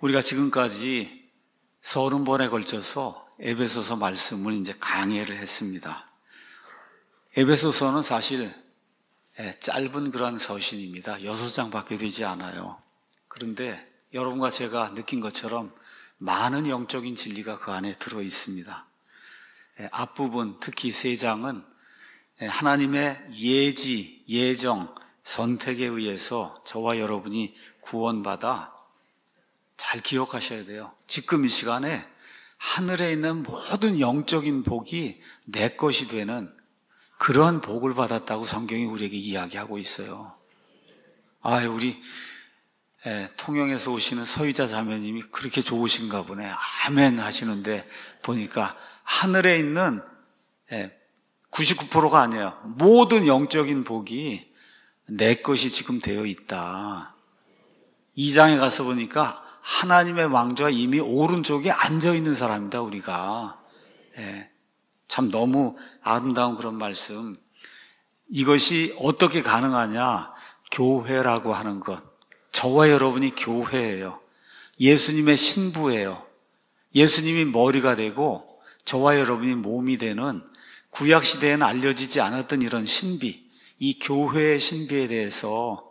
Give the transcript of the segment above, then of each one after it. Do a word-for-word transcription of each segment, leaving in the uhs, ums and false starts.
우리가 지금까지 서른 번에 걸쳐서 에베소서 말씀을 이제 강해를 했습니다. 에베소서는 사실 짧은 그러한 서신입니다. 여섯 장밖에 되지 않아요. 그런데 여러분과 제가 느낀 것처럼 많은 영적인 진리가 그 안에 들어 있습니다. 앞부분, 특히 세 장은 하나님의 예지, 예정, 선택에 의해서 저와 여러분이 구원받아 잘 기억하셔야 돼요. 지금 이 시간에 하늘에 있는 모든 영적인 복이 내 것이 되는 그런 복을 받았다고 성경이 우리에게 이야기하고 있어요. 아, 우리 예, 통영에서 오시는 서희자 자매님이 그렇게 좋으신가 보네. 아멘 하시는데 보니까 하늘에 있는 예, 구십구 퍼센트가 아니에요. 모든 영적인 복이 내 것이 지금 되어 있다. 이 장에 가서 보니까 하나님의 왕좌 이미 오른쪽에 앉아있는 사람이다, 우리가. 예, 참 너무 아름다운 그런 말씀. 이것이 어떻게 가능하냐? 교회라고 하는 것. 저와 여러분이 교회예요. 예수님의 신부예요. 예수님이 머리가 되고 저와 여러분이 몸이 되는 구약시대에는 알려지지 않았던 이런 신비, 이 교회의 신비에 대해서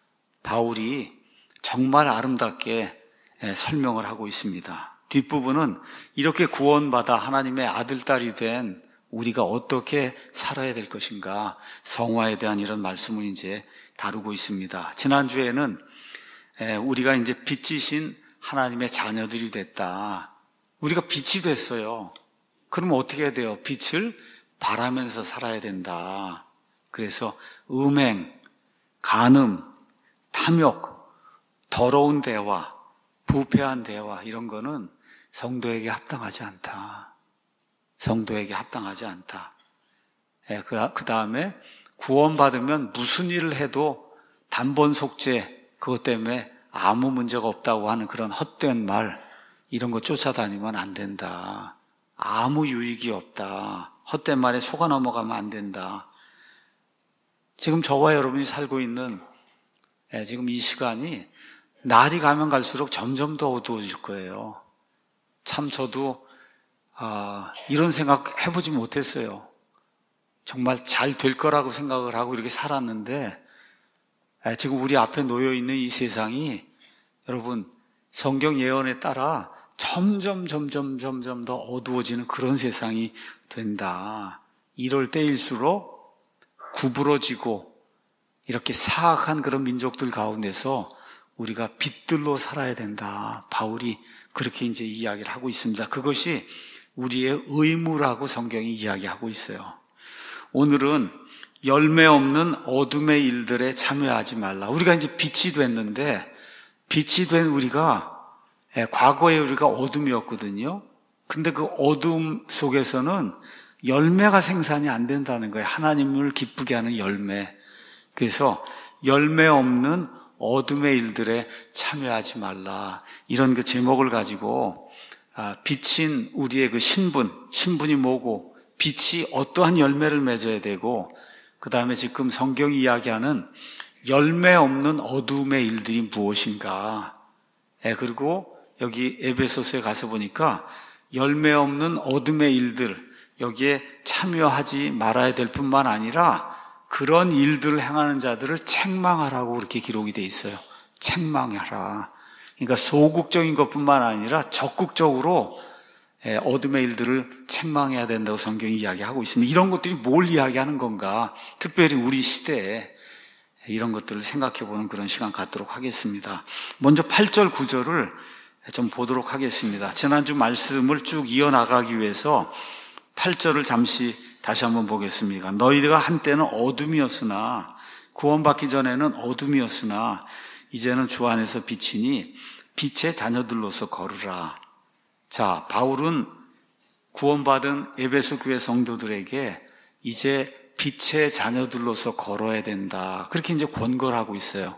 바울이 정말 아름답게 설명을 하고 있습니다. 뒷부분은 이렇게 구원받아 하나님의 아들, 딸이 된 우리가 어떻게 살아야 될 것인가, 성화에 대한 이런 말씀을 이제 다루고 있습니다. 지난주에는 우리가 이제 빛이신 하나님의 자녀들이 됐다. 우리가 빛이 됐어요. 그러면 어떻게 해야 돼요? 빛을 바라면서 살아야 된다. 그래서 음행, 간음, 탐욕, 더러운 대화, 부패한 대화 이런 거는 성도에게 합당하지 않다. 성도에게 합당하지 않다. 예, 그 다음에 구원받으면 무슨 일을 해도 단번 속죄 그것 때문에 아무 문제가 없다고 하는 그런 헛된 말 이런 거 쫓아다니면 안 된다. 아무 유익이 없다. 헛된 말에 속아 넘어가면 안 된다. 지금 저와 여러분이 살고 있는 예, 지금 이 시간이 날이 가면 갈수록 점점 더 어두워질 거예요. 참 저도 아, 이런 생각 해보지 못했어요. 정말 잘 될 거라고 생각을 하고 이렇게 살았는데 예, 지금 우리 앞에 놓여있는 이 세상이 여러분 성경 예언에 따라 점점 점점 점점 더 어두워지는 그런 세상이 된다. 이럴 때일수록 구부러지고 이렇게 사악한 그런 민족들 가운데서 우리가 빛들로 살아야 된다. 바울이 그렇게 이제 이야기를 하고 있습니다. 그것이 우리의 의무라고 성경이 이야기하고 있어요. 오늘은 열매 없는 어둠의 일들에 참여하지 말라. 우리가 이제 빛이 됐는데 빛이 된 우리가 과거에 우리가 어둠이었거든요. 근데 그 어둠 속에서는 열매가 생산이 안 된다는 거예요. 하나님을 기쁘게 하는 열매. 그래서 열매 없는 어둠의 일들에 참여하지 말라. 이런 그 제목을 가지고 빛인 우리의 그 신분, 신분이 뭐고 빛이 어떠한 열매를 맺어야 되고 그 다음에 지금 성경이 이야기하는 열매 없는 어둠의 일들이 무엇인가. 예, 그리고 여기 에베소서에 가서 보니까 열매 없는 어둠의 일들 여기에 참여하지 말아야 될 뿐만 아니라 그런 일들을 행하는 자들을 책망하라고 그렇게 기록이 돼 있어요. 책망하라. 그러니까 소극적인 것뿐만 아니라 적극적으로 어둠의 일들을 책망해야 된다고 성경이 이야기하고 있습니다. 이런 것들이 뭘 이야기하는 건가? 특별히 우리 시대에 이런 것들을 생각해보는 그런 시간 갖도록 하겠습니다. 먼저 팔 절, 구 절을 좀 보도록 하겠습니다. 지난주 말씀을 쭉 이어나가기 위해서 팔 절을 잠시 다시 한번 보겠습니다. 너희가 한때는 어둠이었으나 구원받기 전에는 어둠이었으나 이제는 주 안에서 빛이니 빛의 자녀들로서 걸으라. 자, 바울은 구원받은 에베소 교회 성도들에게 이제 빛의 자녀들로서 걸어야 된다. 그렇게 이제 권고를 하고 있어요.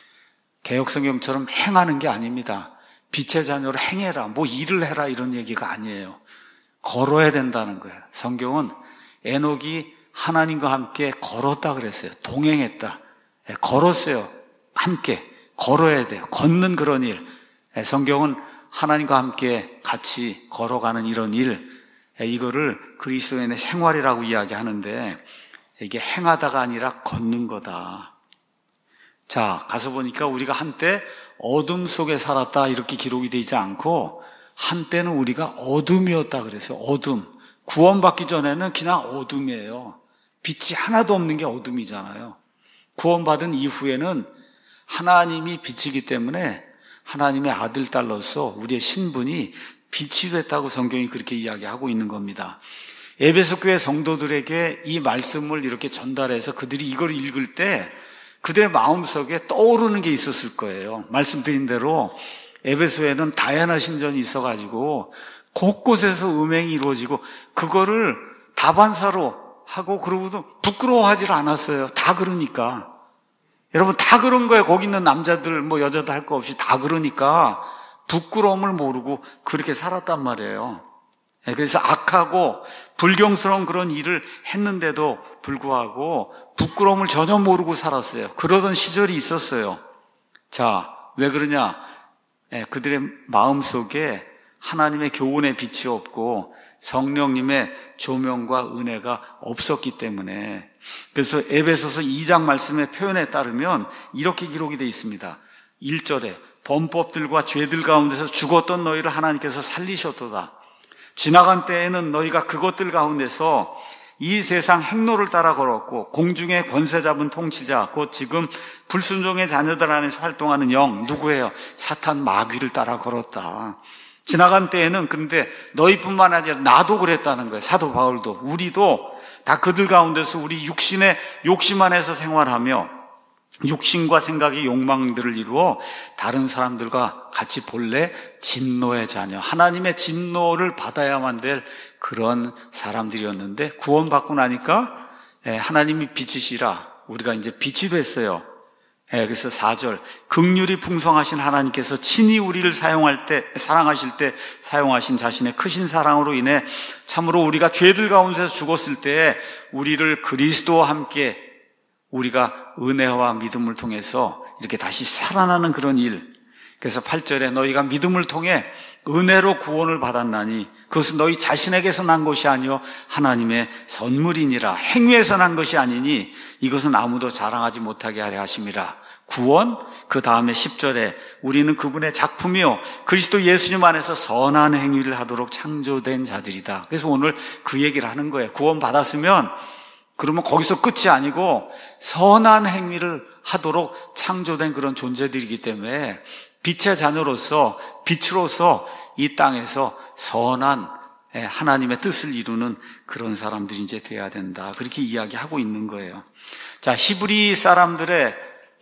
개역성경처럼 행하는 게 아닙니다. 빛의 자녀로 행해라, 뭐 일을 해라 이런 얘기가 아니에요. 걸어야 된다는 거예요. 성경은 에녹이 하나님과 함께 걸었다 그랬어요. 동행했다. 걸었어요. 함께 걸어야 돼요. 걷는 그런 일. 성경은 하나님과 함께 같이 걸어가는 이런 일, 이거를 그리스도인의 생활이라고 이야기하는데 이게 행하다가 아니라 걷는 거다. 자, 가서 보니까 우리가 한때 어둠 속에 살았다 이렇게 기록이 되지 않고 한때는 우리가 어둠이었다 그래서 어둠. 구원받기 전에는 그냥 어둠이에요. 빛이 하나도 없는 게 어둠이잖아요. 구원받은 이후에는 하나님이 빛이기 때문에 하나님의 아들, 딸로서 우리의 신분이 빛이 됐다고 성경이 그렇게 이야기하고 있는 겁니다. 에베소 교회 성도들에게 이 말씀을 이렇게 전달해서 그들이 이걸 읽을 때 그들의 마음속에 떠오르는 게 있었을 거예요. 말씀드린 대로 에베소에는 다야나 신전이 있어가지고 곳곳에서 음행이 이루어지고 그거를 다반사로 하고 그러고도 부끄러워하지 않았어요. 다 그러니까. 여러분 다 그런 거예요. 거기 있는 남자들 뭐 여자도 할 거 없이 다 그러니까 부끄러움을 모르고 그렇게 살았단 말이에요. 그래서 악하고 불경스러운 그런 일을 했는데도 불구하고 부끄러움을 전혀 모르고 살았어요. 그러던 시절이 있었어요. 자, 왜 그러냐? 그들의 마음속에 하나님의 교훈의 빛이 없고 성령님의 조명과 은혜가 없었기 때문에. 그래서 에베소서 이 장 말씀의 표현에 따르면 이렇게 기록이 되어 있습니다. 일 절에 범법들과 죄들 가운데서 죽었던 너희를 하나님께서 살리셨도다. 지나간 때에는 너희가 그것들 가운데서 이 세상 행로를 따라 걸었고 공중의 권세 잡은 통치자 곧 지금 불순종의 자녀들 안에서 활동하는 영 누구예요? 사탄 마귀를 따라 걸었다. 지나간 때에는 근데 너희뿐만 아니라 나도 그랬다는 거예요. 사도 바울도 우리도 다 그들 가운데서 우리 육신의 욕심 안에서 생활하며 육신과 생각의 욕망들을 이루어 다른 사람들과 같이 본래 진노의 자녀, 하나님의 진노를 받아야만 될 그런 사람들이었는데 구원받고 나니까 하나님이 빛이시라 우리가 이제 빛이 됐어요. 그래서 사 절 긍휼이 풍성하신 하나님께서 친히 우리를 사용할 때 사랑하실 때 사용하신 자신의 크신 사랑으로 인해 참으로 우리가 죄들 가운데서 죽었을 때 우리를 그리스도와 함께 우리가 은혜와 믿음을 통해서 이렇게 다시 살아나는 그런 일. 그래서 팔 절에 너희가 믿음을 통해 은혜로 구원을 받았나니 그것은 너희 자신에게서 난 것이 아니요 하나님의 선물이니라. 행위에서 난 것이 아니니 이것은 아무도 자랑하지 못하게 하려 하심이라. 구원, 그 다음에 십 절에 우리는 그분의 작품이요 그리스도 예수님 안에서 선한 행위를 하도록 창조된 자들이다. 그래서 오늘 그 얘기를 하는 거예요. 구원 받았으면 그러면 거기서 끝이 아니고 선한 행위를 하도록 창조된 그런 존재들이기 때문에 빛의 자녀로서 빛으로서 이 땅에서 선한 하나님의 뜻을 이루는 그런 사람들이 이제 돼야 된다. 그렇게 이야기하고 있는 거예요. 자, 히브리 사람들의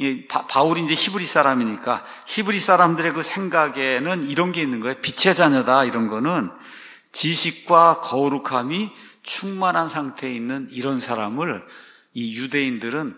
바울이 이제 히브리 사람이니까 히브리 사람들의 그 생각에는 이런 게 있는 거예요. 빛의 자녀다 이런 거는 지식과 거룩함이 충만한 상태에 있는 이런 사람을 이 유대인들은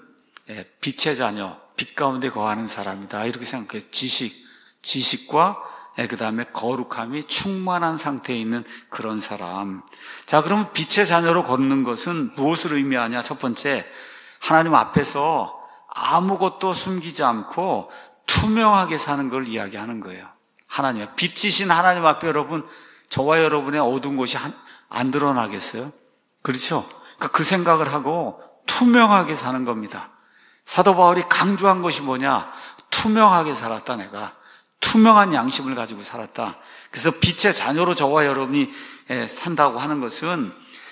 빛의 자녀, 빛 가운데 거하는 사람이다 이렇게 생각해요. 지식, 지식과 그 다음에 거룩함이 충만한 상태에 있는 그런 사람. 자, 그러면 빛의 자녀로 걷는 것은 무엇을 의미하냐? 첫 번째, 하나님 앞에서 아무것도 숨기지 않고 투명하게 사는 걸 이야기하는 거예요. 하나님, 빛이신 하나님 앞에 여러분, 저와 여러분의 어두운 곳이 안 드러나겠어요? 그렇죠? 그러니까 그 생각을 하고 투명하게 사는 겁니다. 사도 바울이 강조한 것이 뭐냐? 투명하게 살았다, 내가. 투명한 양심을 가지고 살았다. 그래서 빛의 자녀로 저와 여러분이 산다고 하는 것은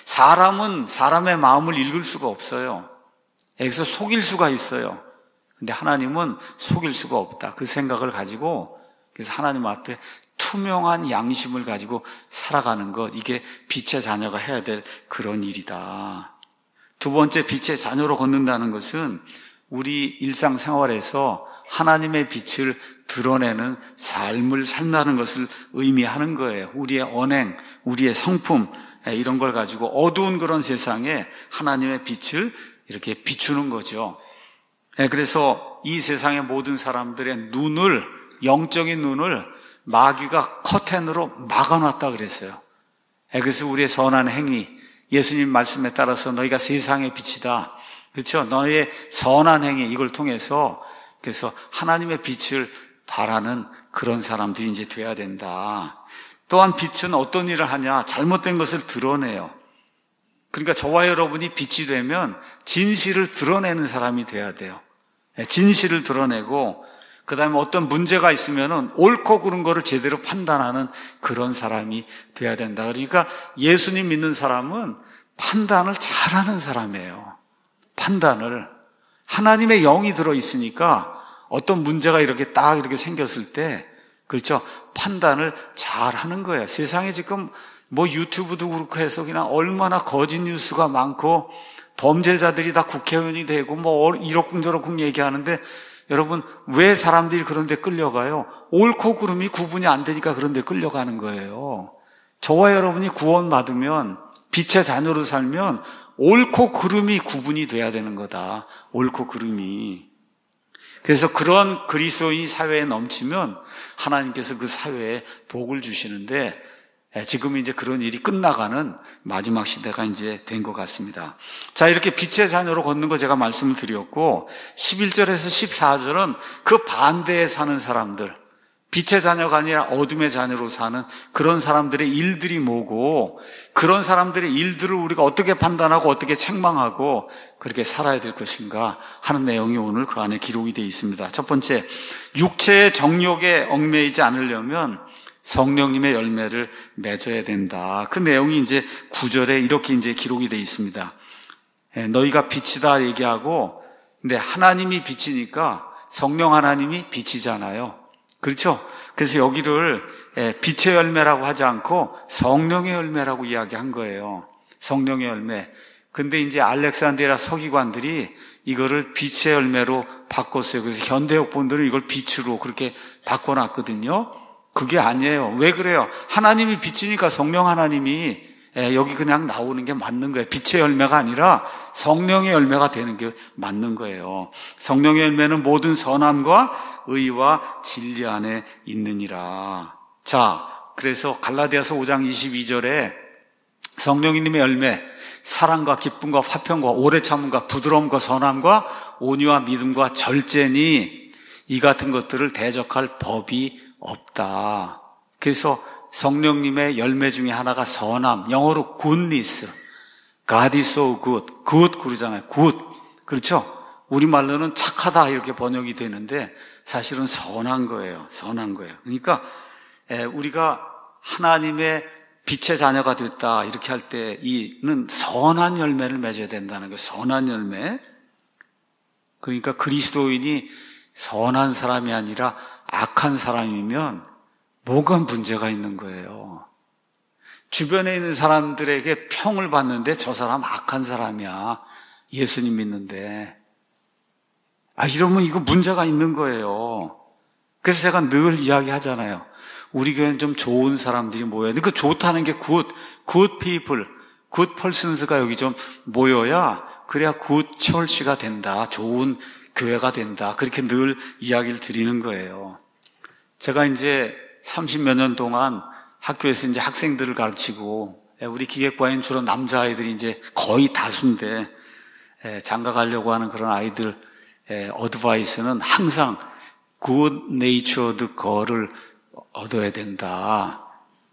사람은 사람의 마음을 읽을 수가 없어요. 여기서 속일 수가 있어요. 근데 하나님은 속일 수가 없다. 그 생각을 가지고 그래서 하나님 앞에 투명한 양심을 가지고 살아가는 것, 이게 빛의 자녀가 해야 될 그런 일이다. 두 번째, 빛의 자녀로 걷는다는 것은 우리 일상생활에서 하나님의 빛을 드러내는 삶을 산다는 것을 의미하는 거예요. 우리의 언행, 우리의 성품 이런 걸 가지고 어두운 그런 세상에 하나님의 빛을 이렇게 비추는 거죠. 그래서 이 세상의 모든 사람들의 눈을, 영적인 눈을 마귀가 커튼으로 막아놨다 그랬어요. 그래서 우리의 선한 행위, 예수님 말씀에 따라서 너희가 세상의 빛이다. 그렇죠? 너희의 선한 행위, 이걸 통해서 그래서 하나님의 빛을 바라는 그런 사람들이 이제 돼야 된다. 또한 빛은 어떤 일을 하냐? 잘못된 것을 드러내요. 그러니까 저와 여러분이 빛이 되면 진실을 드러내는 사람이 돼야 돼요. 진실을 드러내고 그 다음에 어떤 문제가 있으면은 옳고 그른 거를 제대로 판단하는 그런 사람이 돼야 된다. 그러니까 예수님 믿는 사람은 판단을 잘하는 사람이에요. 판단을. 하나님의 영이 들어있으니까 어떤 문제가 이렇게 딱 이렇게 생겼을 때, 그렇죠? 판단을 잘하는 거예요. 세상에 지금 뭐 유튜브도 그렇고 해서 그냥 얼마나 거짓 뉴스가 많고 범죄자들이 다 국회의원이 되고 뭐 이러쿵저러쿵 얘기하는데, 여러분 왜 사람들이 그런 데 끌려가요? 옳고 그름이 구분이 안 되니까 그런 데 끌려가는 거예요. 저와 여러분이 구원받으면 빛의 자녀로 살면 옳고 그름이 구분이 돼야 되는 거다. 옳고 그름이. 그래서 그런 그리스도인이 사회에 넘치면 하나님께서 그 사회에 복을 주시는데, 지금 이제 그런 일이 끝나가는 마지막 시대가 이제 된 것 같습니다. 자, 이렇게 빛의 자녀로 걷는 거 제가 말씀을 드렸고, 십일 절에서 십사 절은 그 반대에 사는 사람들, 빛의 자녀가 아니라 어둠의 자녀로 사는 그런 사람들의 일들이 뭐고, 그런 사람들의 일들을 우리가 어떻게 판단하고 어떻게 책망하고 그렇게 살아야 될 것인가 하는 내용이 오늘 그 안에 기록이 되어 있습니다. 첫 번째, 육체의 정욕에 얽매이지 않으려면 성령님의 열매를 맺어야 된다. 그 내용이 이제 구 절에 이렇게 이제 기록이 되어 있습니다. 너희가 빛이다 얘기하고, 근데 하나님이 빛이니까 성령 하나님이 빛이잖아요. 그렇죠? 그래서 여기를 빛의 열매라고 하지 않고 성령의 열매라고 이야기한 거예요. 성령의 열매. 근데 이제 알렉산드리아 서기관들이 이거를 빛의 열매로 바꿨어요. 그래서 현대역본들은 이걸 빛으로 그렇게 바꿔놨거든요. 그게 아니에요. 왜 그래요? 하나님이 빛이니까 성령 하나님이 여기 그냥 나오는 게 맞는 거예요. 빛의 열매가 아니라 성령의 열매가 되는 게 맞는 거예요. 성령의 열매는 모든 선함과 의와 진리 안에 있느니라. 자, 그래서 갈라디아서 오 장 이십이 절에 성령님의 열매, 사랑과 기쁨과 화평과 오래 참음과 부드러움과 선함과 온유와 믿음과 절제니 이 같은 것들을 대적할 법이 없다. 그래서 성령님의 열매 중에 하나가 선함, 영어로 goodness. God is so good. good 그러잖아요. good. 그렇죠? 우리말로는 착하다 이렇게 번역이 되는데 사실은 선한 거예요. 선한 거예요. 그러니까 우리가 하나님의 빛의 자녀가 됐다 이렇게 할 때 이는 선한 열매를 맺어야 된다는 거예요. 선한 열매. 그러니까 그리스도인이 선한 사람이 아니라 악한 사람이면 뭐가 문제가 있는 거예요. 주변에 있는 사람들에게 평을 받는데 저 사람 악한 사람이야. 예수님 믿는데. 아, 이러면 이거 문제가 있는 거예요. 그래서 제가 늘 이야기하잖아요. 우리 교회는 좀 좋은 사람들이 모여야 돼. 그 좋다는 게 good, good people, good persons가 여기 좀 모여야 그래야 good church가 된다. 좋은 교회가 된다. 그렇게 늘 이야기를 드리는 거예요. 제가 이제 삼십몇 년 동안 학교에서 이제 학생들을 가르치고, 우리 기계과에는 주로 남자아이들이 이제 거의 다수인데, 장가 가려고 하는 그런 아이들, 어드바이스는 항상 good natured girl을 얻어야 된다.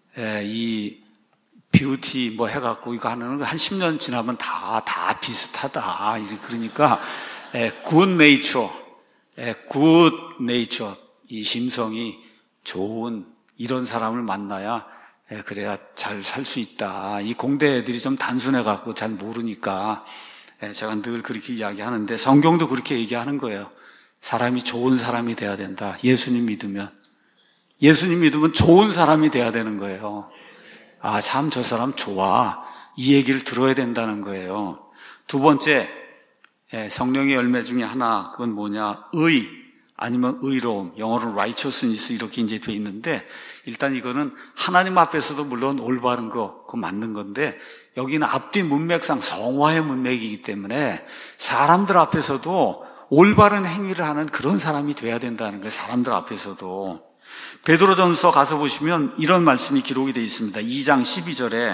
이 뷰티 뭐 해갖고 이거 하는 한 십 년 지나면 다, 다 비슷하다. 그러니까, good nature, good nature. 이 심성이 좋은 이런 사람을 만나야 그래야 잘 살 수 있다. 이 공대 애들이 좀 단순해갖고 잘 모르니까 제가 늘 그렇게 이야기하는데 성경도 그렇게 얘기하는 거예요. 사람이 좋은 사람이 돼야 된다. 예수님 믿으면. 예수님 믿으면 좋은 사람이 돼야 되는 거예요. 아, 참 저 사람 좋아. 이 얘기를 들어야 된다는 거예요. 두 번째, 성령의 열매 중에 하나, 그건 뭐냐? 의. 아니면 의로움, 영어로 righteousness 이렇게 이제 돼 있는데, 일단 이거는 하나님 앞에서도 물론 올바른 거, 그거 맞는 건데, 여기는 앞뒤 문맥상 성화의 문맥이기 때문에 사람들 앞에서도 올바른 행위를 하는 그런 사람이 돼야 된다는 거예요. 사람들 앞에서도. 베드로전서 가서 보시면 이런 말씀이 기록이 되어 있습니다. 이 장 십이 절에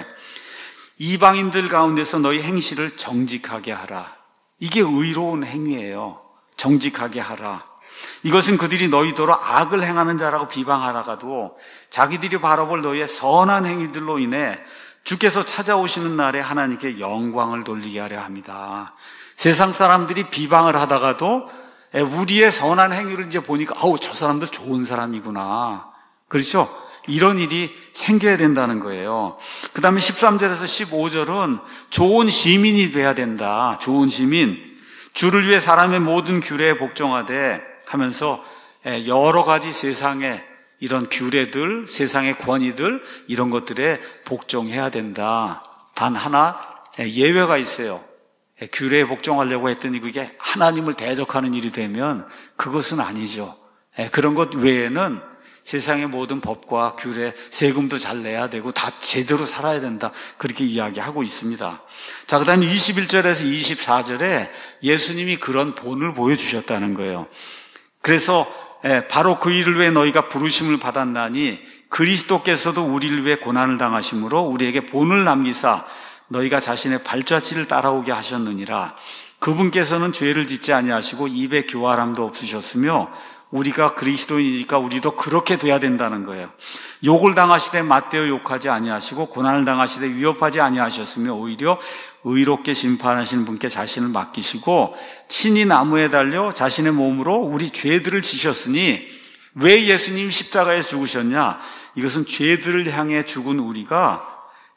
이방인들 가운데서 너희 행실을 정직하게 하라. 이게 의로운 행위예요. 정직하게 하라. 이것은 그들이 너희더러 악을 행하는 자라고 비방하다가도 자기들이 바라볼 너희의 선한 행위들로 인해 주께서 찾아오시는 날에 하나님께 영광을 돌리게 하려 합니다. 세상 사람들이 비방을 하다가도 우리의 선한 행위를 이제 보니까 아우 저 사람들 좋은 사람이구나. 그렇죠? 이런 일이 생겨야 된다는 거예요. 그 다음에 십삼 절에서 십오 절은 좋은 시민이 돼야 된다. 좋은 시민. 주를 위해 사람의 모든 규례에 복종하되 하면서 여러 가지 세상의 이런 규례들, 세상의 권위들 이런 것들에 복종해야 된다. 단 하나 예외가 있어요. 규례에 복종하려고 했더니 그게 하나님을 대적하는 일이 되면 그것은 아니죠. 그런 것 외에는 세상의 모든 법과 규례, 세금도 잘 내야 되고 다 제대로 살아야 된다. 그렇게 이야기하고 있습니다. 자, 그 다음에 이십일 절에서 이십사 절에 예수님이 그런 본을 보여주셨다는 거예요. 그래서 바로 그 일을 위해 너희가 부르심을 받았나니 그리스도께서도 우리를 위해 고난을 당하심으로 우리에게 본을 남기사 너희가 자신의 발자취를 따라오게 하셨느니라. 그분께서는 죄를 짓지 아니하시고 입에 교활함도 없으셨으며 우리가 그리스도인이니까 우리도 그렇게 돼야 된다는 거예요. 욕을 당하시되 맞대어 욕하지 아니하시고 고난을 당하시되 위협하지 아니하셨으며 오히려 의롭게 심판하시는 분께 자신을 맡기시고 친히 나무에 달려 자신의 몸으로 우리 죄들을 지셨으니 왜 예수님 십자가에 죽으셨냐? 이것은 죄들을 향해 죽은 우리가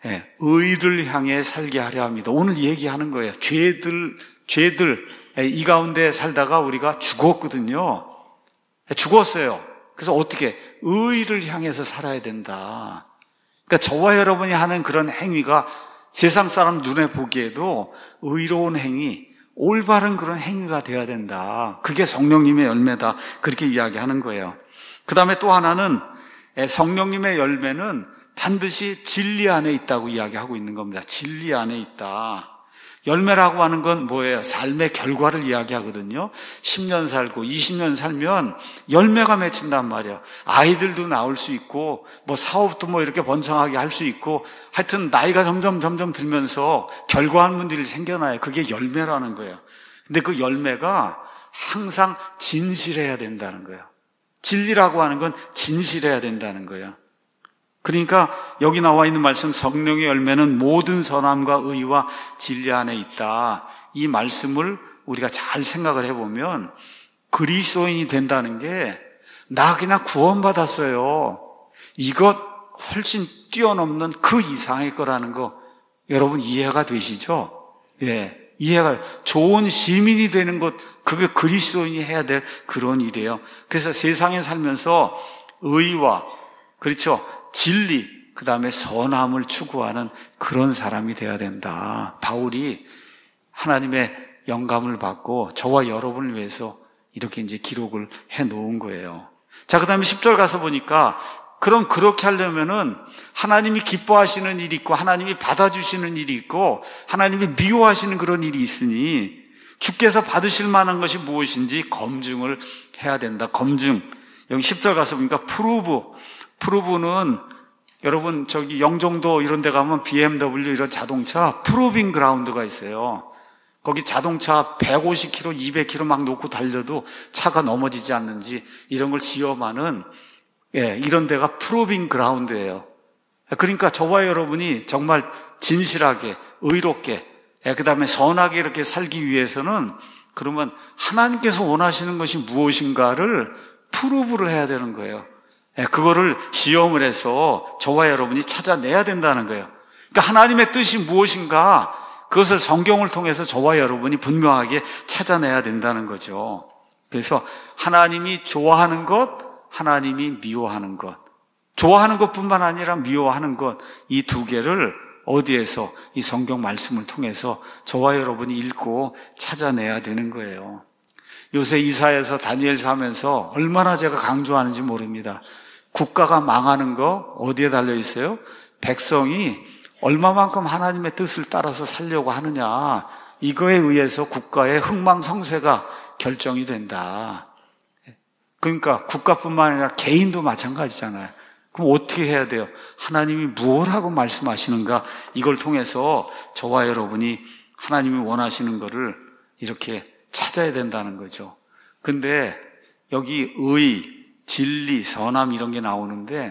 의를 향해 살게 하려 합니다. 오늘 얘기하는 거예요. 죄들, 죄들 이 가운데 살다가 우리가 죽었거든요. 죽었어요. 그래서 어떻게? 의를 향해서 살아야 된다. 그러니까 저와 여러분이 하는 그런 행위가 세상 사람 눈에 보기에도 의로운 행위, 올바른 그런 행위가 되어야 된다. 그게 성령님의 열매다. 그렇게 이야기하는 거예요. 그 다음에 또 하나는 성령님의 열매는 반드시 진리 안에 있다고 이야기하고 있는 겁니다. 진리 안에 있다. 열매라고 하는 건 뭐예요? 삶의 결과를 이야기하거든요. 십 년 살고 이십 년 살면 열매가 맺힌단 말이에요. 아이들도 나올 수 있고 뭐 사업도 뭐 이렇게 번창하게 할 수 있고 하여튼 나이가 점점 점점 들면서 결과물들이 생겨나요. 그게 열매라는 거예요. 근데 그 열매가 항상 진실해야 된다는 거예요. 진리라고 하는 건 진실해야 된다는 거예요. 그러니까 여기 나와 있는 말씀 성령의 열매는 모든 선함과 의와 진리 안에 있다. 이 말씀을 우리가 잘 생각을 해보면 그리스도인이 된다는 게 나 그냥 구원받았어요. 이것 훨씬 뛰어넘는 그 이상의 거라는 거 여러분 이해가 되시죠? 예, 이해가 좋은 시민이 되는 것 그게 그리스도인이 해야 될 그런 일이에요. 그래서 세상에 살면서 의와 그렇죠. 진리, 그 다음에 선함을 추구하는 그런 사람이 되어야 된다. 바울이 하나님의 영감을 받고 저와 여러분을 위해서 이렇게 이제 기록을 해 놓은 거예요. 자, 그 다음에 십 절 가서 보니까 그럼 그렇게 하려면은 하나님이 기뻐하시는 일이 있고 하나님이 받아주시는 일이 있고 하나님이 미워하시는 그런 일이 있으니 주께서 받으실 만한 것이 무엇인지 검증을 해야 된다. 검증. 여기 십 절 가서 보니까 프루브. 프루브는 여러분 저기 영종도 이런 데 가면 비엠더블유 이런 자동차 프루빙 그라운드가 있어요. 거기 자동차 백오십 킬로미터, 이백 킬로미터 막 놓고 달려도 차가 넘어지지 않는지 이런 걸 시험하는 예, 이런 데가 프루빙 그라운드예요. 그러니까 저와 여러분이 정말 진실하게 의롭게 예, 그다음에 선하게 이렇게 살기 위해서는 그러면 하나님께서 원하시는 것이 무엇인가를 프루브를 해야 되는 거예요. 그거를 시험을 해서 저와 여러분이 찾아내야 된다는 거예요. 그러니까 하나님의 뜻이 무엇인가 그것을 성경을 통해서 저와 여러분이 분명하게 찾아내야 된다는 거죠. 그래서 하나님이 좋아하는 것, 하나님이 미워하는 것, 좋아하는 것뿐만 아니라 미워하는 것, 이 두 개를 어디에서 이 성경 말씀을 통해서 저와 여러분이 읽고 찾아내야 되는 거예요. 요새 이사야서 다니엘서 하면서 얼마나 제가 강조하는지 모릅니다. 국가가 망하는 거 어디에 달려 있어요? 백성이 얼마만큼 하나님의 뜻을 따라서 살려고 하느냐, 이거에 의해서 국가의 흥망성쇠가 결정이 된다. 그러니까 국가뿐만 아니라 개인도 마찬가지잖아요. 그럼 어떻게 해야 돼요? 하나님이 무엇 하고 말씀하시는가, 이걸 통해서 저와 여러분이 하나님이 원하시는 거를 이렇게 찾아야 된다는 거죠. 근데 여기 의, 진리, 선함 이런 게 나오는데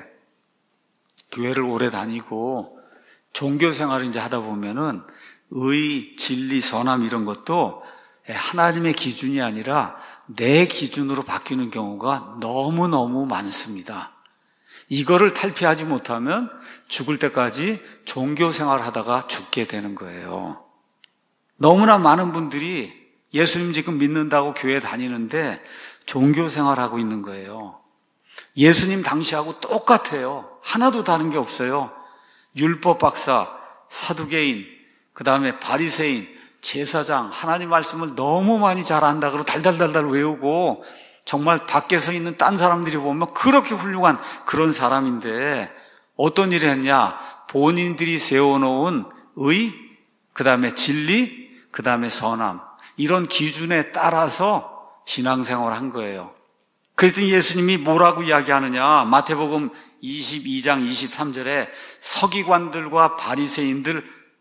교회를 오래 다니고 종교 생활을 이제 하다 보면은 의, 진리, 선함 이런 것도 하나님의 기준이 아니라 내 기준으로 바뀌는 경우가 너무너무 많습니다. 이거를 탈피하지 못하면 죽을 때까지 종교 생활을 하다가 죽게 되는 거예요. 너무나 많은 분들이 예수님 지금 믿는다고 교회 다니는데 종교 생활하고 있는 거예요. 예수님 당시하고 똑같아요. 하나도 다른 게 없어요. 율법 박사, 사두개인, 그 다음에 바리새인, 제사장, 하나님 말씀을 너무 많이 잘 안다 그러고 달달달달 외우고 정말 밖에서 있는 딴 사람들이 보면 그렇게 훌륭한 그런 사람인데 어떤 일을 했냐? 본인들이 세워놓은 의, 그 다음에 진리, 그 다음에 선함 이런 기준에 따라서 신앙생활을 한 거예요. 그랬더니 예수님이 뭐라고 이야기하느냐? 마태복음 이십이 장 이십삼 절에 서기관들과 바리새인들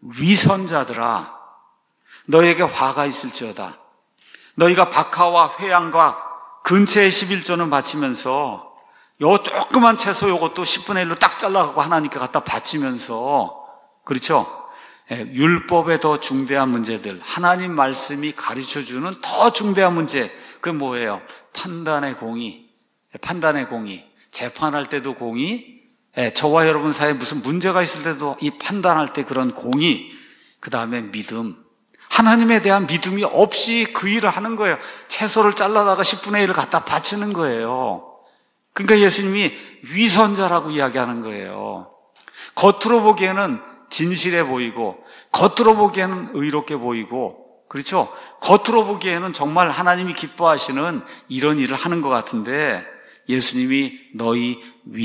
위선자들아 너에게 화가 있을지어다. 너희가 박하와 회양과 근처에 십일조는 바치면서 요 조그만 채소 요것도 십분의 일로 딱 잘라갖고 하나님께 갖다 바치면서 그렇죠? 율법의 더 중대한 문제들, 하나님 말씀이 가르쳐주는 더 중대한 문제, 그게 뭐예요? 판단의 공의, 판단의 공의, 재판할 때도 공의, 저와 여러분 사이에 무슨 문제가 있을 때도 이 판단할 때 그런 공의, 그 다음에 믿음, 하나님에 대한 믿음이 없이 그 일을 하는 거예요. 채소를 잘라다가 십분의 일을 갖다 바치는 거예요. 그러니까 예수님이 위선자라고 이야기하는 거예요. 겉으로 보기에는 진실해 보이고 겉으로 보기에는 의롭게 보이고 그렇죠? 겉으로 보기에는 정말 하나님이 기뻐하시는 이런 일을 하는 것 같은데 예수님이 너희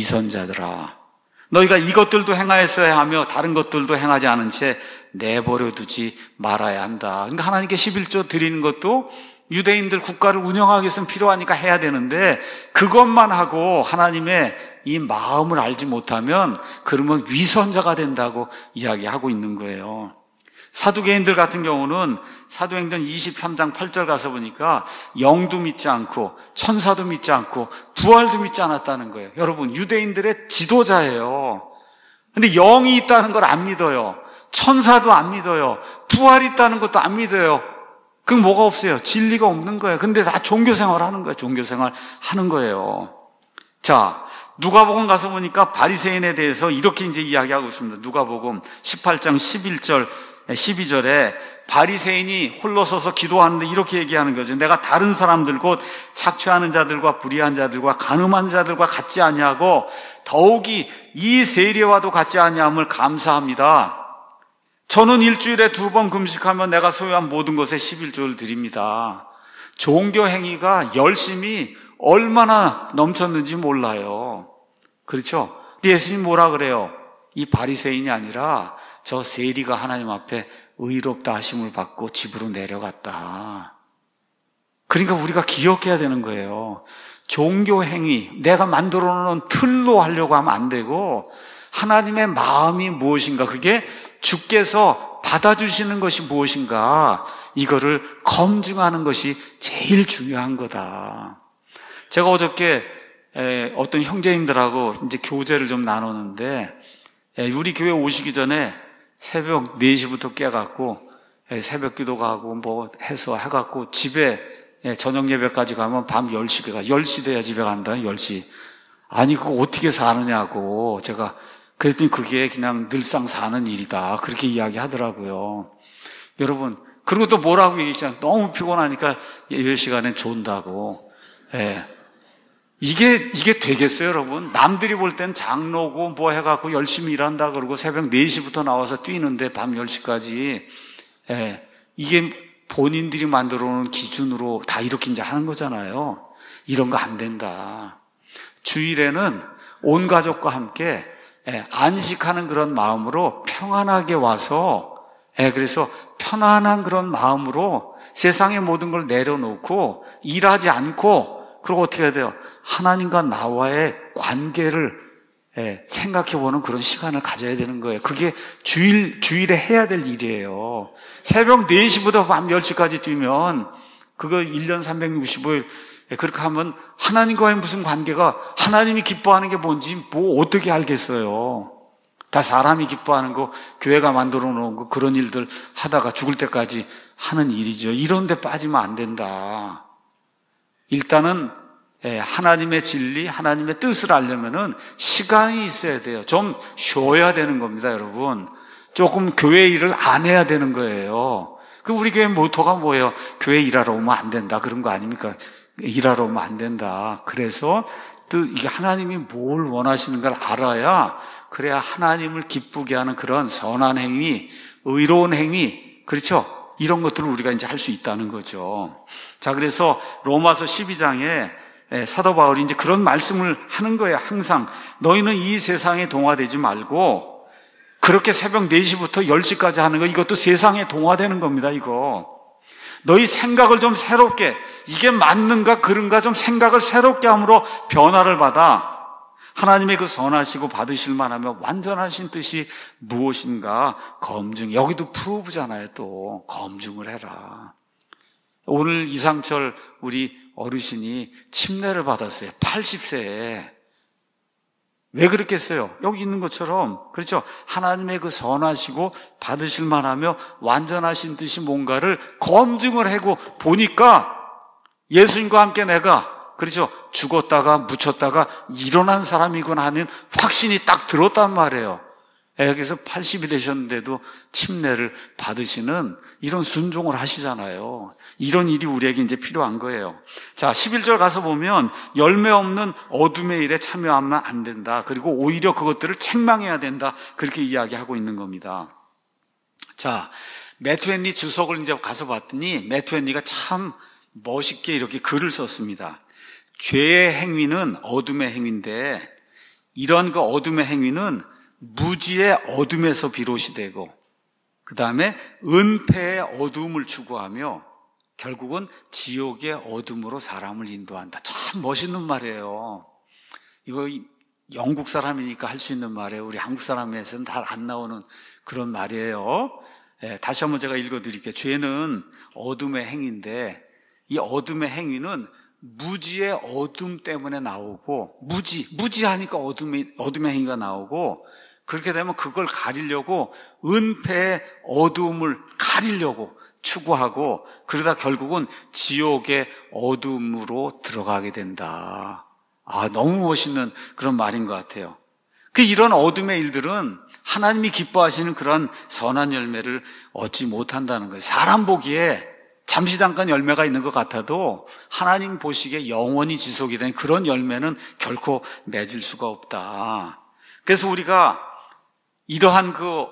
위선자들아 너희가 이것들도 행하였어야 하며 다른 것들도 행하지 않은 채 내버려 두지 말아야 한다. 그러니까 하나님께 십일조 드리는 것도 유대인들 국가를 운영하기 위해서는 필요하니까 해야 되는데 그것만 하고 하나님의 이 마음을 알지 못하면 그러면 위선자가 된다고 이야기하고 있는 거예요. 사두개인들 같은 경우는 사도행전 이십삼 장 팔 절 가서 보니까 영도 믿지 않고 천사도 믿지 않고 부활도 믿지 않았다는 거예요. 여러분 유대인들의 지도자예요. 근데 영이 있다는 걸 안 믿어요. 천사도 안 믿어요. 부활이 있다는 것도 안 믿어요. 그럼 뭐가 없어요? 진리가 없는 거예요. 근데 다 종교생활 하는 거예요. 종교생활 하는 거예요. 자, 누가복음 가서 보니까 바리새인에 대해서 이렇게 이제 이야기하고 있습니다. 누가복음 십팔 장 십일 절, 십이 절에 바리새인이 홀로 서서 기도하는데 이렇게 얘기하는 거죠. 내가 다른 사람들 곧 착취하는 자들과 불의한 자들과 간음한 자들과 같지 아니하고 더욱이 이 세리와도 같지 아니함을 감사합니다. 저는 일주일에 두 번 금식하면 내가 소유한 모든 것에 십일조를 드립니다. 종교 행위가 열심히 얼마나 넘쳤는지 몰라요. 그렇죠? 근데 예수님 뭐라 그래요? 이 바리새인이 아니라 저 세리가 하나님 앞에 의롭다 하심을 받고 집으로 내려갔다. 그러니까 우리가 기억해야 되는 거예요. 종교 행위, 내가 만들어 놓은 틀로 하려고 하면 안 되고 하나님의 마음이 무엇인가, 그게 주께서 받아주시는 것이 무엇인가, 이거를 검증하는 것이 제일 중요한 거다. 제가 어저께 어떤 형제님들하고 이제 교제를 좀 나누는데 우리 교회 오시기 전에 새벽 네 시부터 깨갖고 새벽 기도 가고 뭐 해서 해갖고 집에 저녁 예배까지 가면 밤 열 시가 가. 열 시 돼야 집에 간다. 열 시. 아니 그거 어떻게 사느냐고 제가 그랬더니 그게 그냥 늘상 사는 일이다. 그렇게 이야기하더라고요. 여러분, 그리고 또 뭐라고 얘기했잖아요. 너무 피곤하니까 예배 시간에 존다고. 예. 이게, 이게 되겠어요, 여러분? 남들이 볼 땐 장로고 뭐 해갖고 열심히 일한다 그러고 새벽 네 시부터 나와서 뛰는데 밤 열 시까지. 예. 이게 본인들이 만들어 놓은 기준으로 다 이렇게 이제 하는 거잖아요. 이런 거 안 된다. 주일에는 온 가족과 함께 예, 안식하는 그런 마음으로 평안하게 와서, 예, 그래서 편안한 그런 마음으로 세상의 모든 걸 내려놓고 일하지 않고, 그리고 어떻게 해야 돼요? 하나님과 나와의 관계를 예, 생각해보는 그런 시간을 가져야 되는 거예요. 그게 주일, 주일에 해야 될 일이에요. 새벽 네 시부터 밤 열 시까지 뛰면 그거 일 년 삼백육십오 일 그렇게 하면 하나님과의 무슨 관계가, 하나님이 기뻐하는 게 뭔지 뭐 어떻게 알겠어요. 다 사람이 기뻐하는 거, 교회가 만들어 놓은 거, 그런 일들 하다가 죽을 때까지 하는 일이죠. 이런 데 빠지면 안 된다. 일단은 하나님의 진리, 하나님의 뜻을 알려면은 시간이 있어야 돼요. 좀 쉬어야 되는 겁니다, 여러분. 조금 교회 일을 안 해야 되는 거예요. 그 우리 교회 모토가 뭐예요? 교회 일하러 오면 안 된다, 그런 거 아닙니까? 일하러 오면 안 된다. 그래서 또 이게 하나님이 뭘 원하시는 걸 알아야, 그래야 하나님을 기쁘게 하는 그런 선한 행위, 의로운 행위, 그렇죠? 이런 것들을 우리가 이제 할 수 있다는 거죠. 자, 그래서 로마서 십이 장에 사도 바울이 이제 그런 말씀을 하는 거예요. 항상 너희는 이 세상에 동화되지 말고, 그렇게 새벽 네 시부터 열 시까지 하는 거, 이것도 세상에 동화되는 겁니다. 이거 너희 생각을 좀 새롭게, 이게 맞는가 그런가 좀 생각을 새롭게 함으로 변화를 받아 하나님의 그 선하시고 받으실 만하며 완전하신 뜻이 무엇인가 검증. 여기도 프로브잖아요. 또 검증을 해라. 오늘 이상철 우리 어르신이 침례를 받았어요. 팔십 세에. 왜 그렇겠어요? 여기 있는 것처럼, 그렇죠? 하나님의 그 선하시고 받으실 만하며 완전하신 뜻이 뭔가를 검증을 하고 보니까 예수님과 함께 내가, 그렇죠, 죽었다가 묻혔다가 일어난 사람이구나 하는 확신이 딱 들었단 말이에요. 여기서 팔십이 되셨는데도 침례를 받으시는 이런 순종을 하시잖아요. 이런 일이 우리에게 이제 필요한 거예요. 자, 십일 절 가서 보면 열매 없는 어둠의 일에 참여하면 안 된다. 그리고 오히려 그것들을 책망해야 된다. 그렇게 이야기하고 있는 겁니다. 자, 매튜 헨리 주석을 이제 가서 봤더니 매튜 헨리가 참 멋있게 이렇게 글을 썼습니다. 죄의 행위는 어둠의 행위인데, 이런 그 어둠의 행위는 무지의 어둠에서 비롯이 되고, 그 다음에 은폐의 어둠을 추구하며 결국은 지옥의 어둠으로 사람을 인도한다. 참 멋있는 말이에요. 이거 영국 사람이니까 할 수 있는 말이에요. 우리 한국 사람에서는 잘 안 나오는 그런 말이에요. 예, 다시 한번 제가 읽어드릴게요. 죄는 어둠의 행위인데, 이 어둠의 행위는 무지의 어둠 때문에 나오고, 무지, 무지하니까 어둠의, 어둠의 행위가 나오고, 그렇게 되면 그걸 가리려고 은폐의 어둠을 가리려고 추구하고, 그러다 결국은 지옥의 어둠으로 들어가게 된다. 아, 너무 멋있는 그런 말인 것 같아요. 그 이런 어둠의 일들은 하나님이 기뻐하시는 그런 선한 열매를 얻지 못한다는 거예요. 사람 보기에 잠시 잠깐 열매가 있는 것 같아도 하나님 보시기에 영원히 지속이 된 그런 열매는 결코 맺을 수가 없다. 그래서 우리가 이러한 그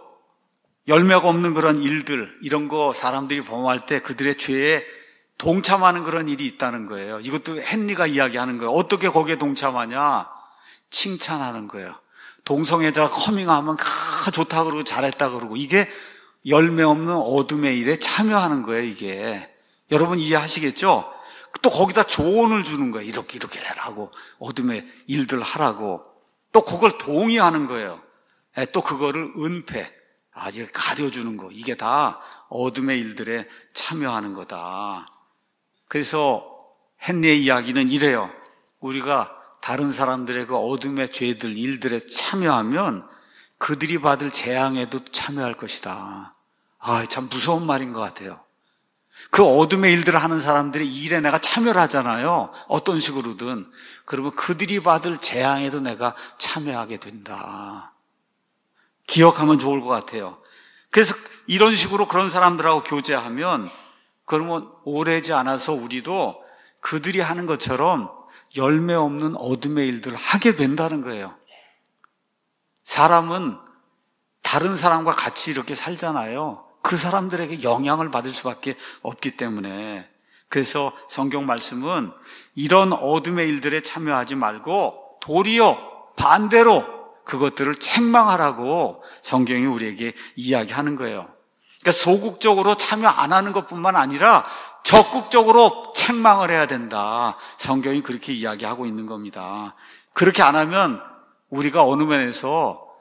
열매가 없는 그런 일들, 이런 거 사람들이 범할 때 그들의 죄에 동참하는 그런 일이 있다는 거예요. 이것도 헨리가 이야기하는 거예요. 어떻게 거기에 동참하냐? 칭찬하는 거예요. 동성애자가 커밍하면 아, 좋다 그러고 잘했다 그러고, 이게 열매 없는 어둠의 일에 참여하는 거예요, 이게. 여러분 이해하시겠죠? 또 거기다 조언을 주는 거예요. 이렇게 이렇게 해라고, 어둠의 일들 하라고. 또 그걸 동의하는 거예요. 또 그거를 은폐, 아직 가려주는 거, 이게 다 어둠의 일들에 참여하는 거다. 그래서 헨리의 이야기는 이래요. 우리가 다른 사람들의 그 어둠의 죄들, 일들에 참여하면 그들이 받을 재앙에도 참여할 것이다. 아, 참 무서운 말인 것 같아요. 그 어둠의 일들을 하는 사람들이 이 일에 내가 참여를 하잖아요. 어떤 식으로든. 그러면 그들이 받을 재앙에도 내가 참여하게 된다. 기억하면 좋을 것 같아요. 그래서 이런 식으로 그런 사람들하고 교제하면, 그러면 오래지 않아서 우리도 그들이 하는 것처럼 열매 없는 어둠의 일들을 하게 된다는 거예요. 사람은 다른 사람과 같이 이렇게 살잖아요. 그 사람들에게 영향을 받을 수밖에 없기 때문에. 그래서 성경 말씀은 이런 어둠의 일들에 참여하지 말고 도리어 반대로 그것들을 책망하라고 성경이 우리에게 이야기하는 거예요. 그러니까 소극적으로 참여 안 하는 것뿐만 아니라 적극적으로 책망을 해야 된다. 성경이 그렇게 이야기하고 있는 겁니다. 그렇게 안 하면 우리가 어느 면에서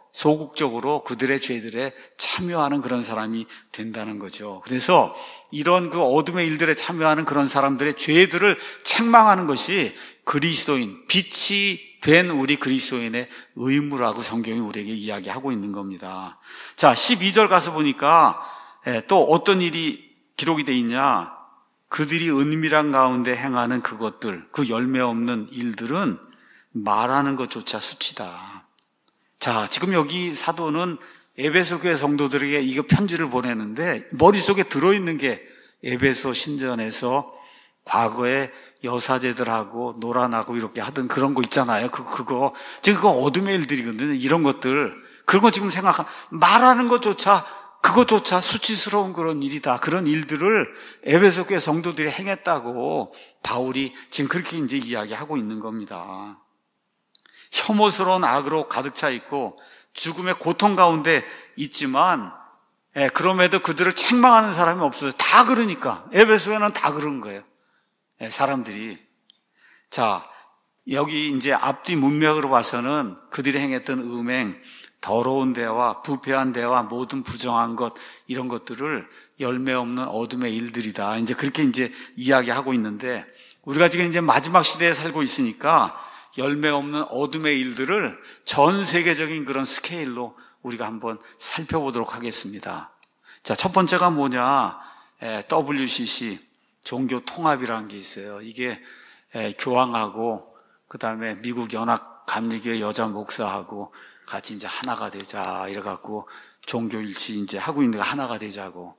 소극적으로 그들의 죄들에 참여하는 그런 사람이 된다는 거죠. 그래서 이런 그 어둠의 일들에 참여하는 그런 사람들의 죄들을 책망하는 것이 그리스도인, 빛이 된 우리 그리스도인의 의무라고 성경이 우리에게 이야기하고 있는 겁니다. 자, 십이 절 가서 보니까 또 어떤 일이 기록이 돼 있냐? 그들이 은밀한 가운데 행하는 그것들, 그 열매 없는 일들은 말하는 것조차 수치다. 자, 지금 여기 사도는 에베소 교회 성도들에게 이거 편지를 보내는데 머릿속에 들어있는 게 에베소 신전에서 과거에 여사제들하고 노란하고 이렇게 하던 그런 거 있잖아요. 그, 그거. 지금 그거 어둠의 일들이거든요. 이런 것들. 그런 거 지금 생각하, 말하는 것조차, 그것조차 수치스러운 그런 일이다. 그런 일들을 에베소 교회 성도들이 행했다고 바울이 지금 그렇게 이제 이야기하고 있는 겁니다. 혐오스러운 악으로 가득 차 있고 죽음의 고통 가운데 있지만, 예, 그럼에도 그들을 책망하는 사람이 없어요. 다 그러니까. 에베소에는 다 그런 거예요. 예, 사람들이. 자, 여기 이제 앞뒤 문맥으로 봐서는 그들이 행했던 음행, 더러운 대화, 부패한 대화, 모든 부정한 것, 이런 것들을 열매 없는 어둠의 일들이다. 이제 그렇게 이제 이야기하고 있는데, 우리가 지금 이제 마지막 시대에 살고 있으니까 열매 없는 어둠의 일들을 전 세계적인 그런 스케일로 우리가 한번 살펴보도록 하겠습니다. 자, 첫 번째가 뭐냐? 에, 더블유씨씨, 종교 통합이라는 게 있어요. 이게 에, 교황하고 그 다음에 미국 연합 감리교회 여자 목사하고 같이 이제 하나가 되자 이래갖고 종교 일치 이제 하고 있는 거 하나가 되자고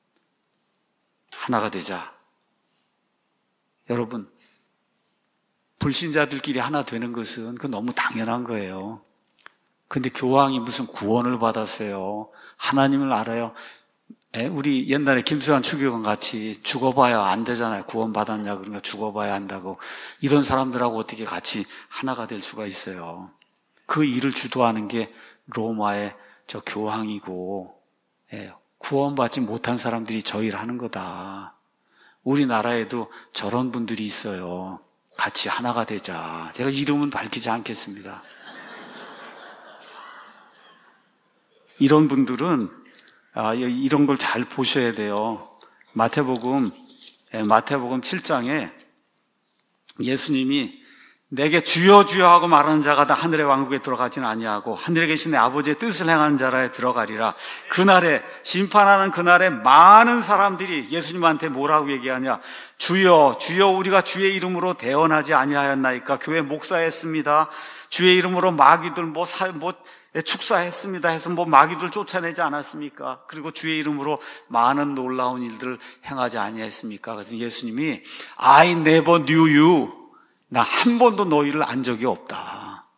하나가 되자. 여러분, 불신자들끼리 하나 되는 것은 그 너무 당연한 거예요. 근데 교황이 무슨 구원을 받았어요? 하나님을 알아요? 에? 우리 옛날에 김수환 추기관 같이 죽어봐야 안 되잖아요. 구원 받았냐 그러니까 죽어봐야 한다고. 이런 사람들하고 어떻게 같이 하나가 될 수가 있어요? 그 일을 주도하는 게 로마의 저 교황이고, 예, 구원받지 못한 사람들이 저 일을 하는 거다. 우리나라에도 저런 분들이 있어요. 같이 하나가 되자. 제가 이름은 밝히지 않겠습니다. 이런 분들은 아, 이런 걸 잘 보셔야 돼요. 마태복음, 예, 마태복음 칠 장에 예수님이 내게 주여 주여 하고 말하는 자가 다 하늘의 왕국에 들어가지는 아니하고 하늘에 계신 내 아버지의 뜻을 행하는 자라에 들어가리라. 그날에 심판하는 그날에 많은 사람들이 예수님한테 뭐라고 얘기하냐? 주여 주여 우리가 주의 이름으로 대언하지 아니하였나이까? 교회 목사했습니다. 주의 이름으로 마귀들 뭐, 사, 뭐 축사했습니다 해서 뭐 마귀들 쫓아내지 않았습니까? 그리고 주의 이름으로 많은 놀라운 일들을 행하지 아니했습니까? 그래서 예수님이 I never knew you. 나 한 번도 너희를 안 적이 없다.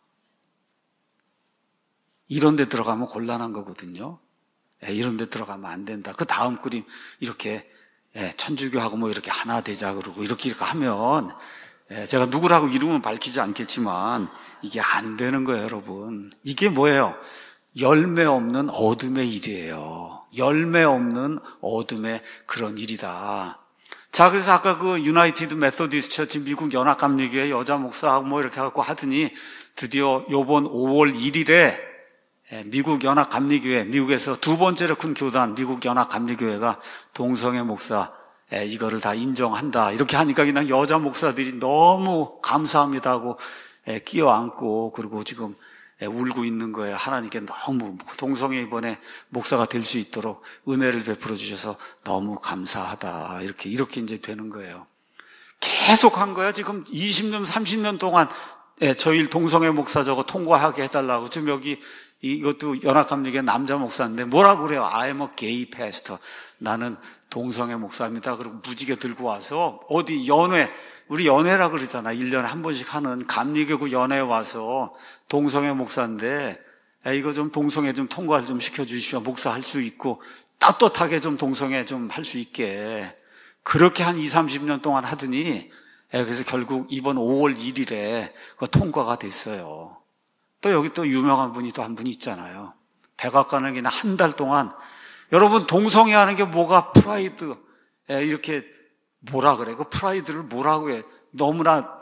이런 데 들어가면 곤란한 거거든요. 예, 이런 데 들어가면 안 된다. 그 다음 그림 이렇게 예, 천주교하고 뭐 이렇게 하나 되자 그러고 이렇게 이렇게 하면 예, 제가 누구라고 이름은 밝히지 않겠지만 이게 안 되는 거예요, 여러분. 이게 뭐예요? 열매 없는 어둠의 일이에요. 열매 없는 어둠의 그런 일이다. 자, 그래서 아까 그 유나이티드 메소디스트 처치 미국 연합감리교회 여자 목사하고 뭐 이렇게 하고 하더니 드디어 요번 오월 일일에 미국 연합감리교회, 미국에서 두 번째로 큰 교단 미국 연합감리교회가 동성애 목사 이거를 다 인정한다. 이렇게 하니까 그냥 여자 목사들이 너무 감사합니다 하고 끼어안고 그리고 지금 울고 있는 거예요. 하나님께 너무 동성애 이번에 목사가 될 수 있도록 은혜를 베풀어 주셔서 너무 감사하다. 이렇게 이렇게 이제 되는 거예요. 계속 한 거야. 지금 이십 년, 삼십 년 동안 저희 동성애 목사 저거 통과하게 해달라고. 지금 여기 이것도 연합감리교회 남자 목사인데 뭐라고 그래요? I'm a gay pastor. 나는 동성애 목사입니다. 그리고 무지개 들고 와서 어디 연회, 우리 연회라 그러잖아. 일 년에 한 번씩 하는 감리교구 연회에 와서 동성애 목사인데 이거 좀 동성애 좀 통과를 좀 시켜주십시오. 목사 할 수 있고 떳떳하게 좀 동성애 좀 할 수 있게. 그렇게 한 이삼십 년 동안 하더니 그래서 결국 이번 오월 일일에 그 통과가 됐어요. 또 여기 또 유명한 분이 또 한 분이 있잖아요. 백악관을 그냥 한 달 동안 여러분 동성애 하는 게 뭐가 프라이드 이렇게 뭐라 그래? 그 프라이드를 뭐라고 해? 너무나